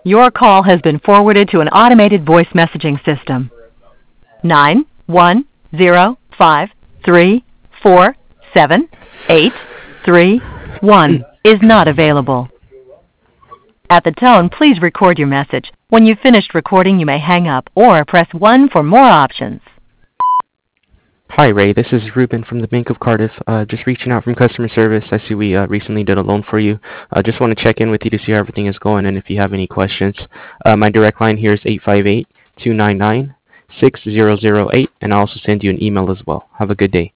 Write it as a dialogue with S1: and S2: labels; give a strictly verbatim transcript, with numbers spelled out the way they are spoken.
S1: Your call has been forwarded to an automated voice messaging system. Nine one zero five three four seven eight three one is not available. At the tone, please record your message. When you've finished recording, you may hang up or press one for more options.
S2: Hi, Ray. This is Ruben from the Bank of Cardiff. Uh, just reaching out from customer service. I see we uh, recently did a loan for you. I uh, just want to check in with you to see how everything is going and if you have any questions. Uh, my direct line here is eight five eight, two nine nine, six zero zero eight, and I'll also send you an email as well. Have a good day.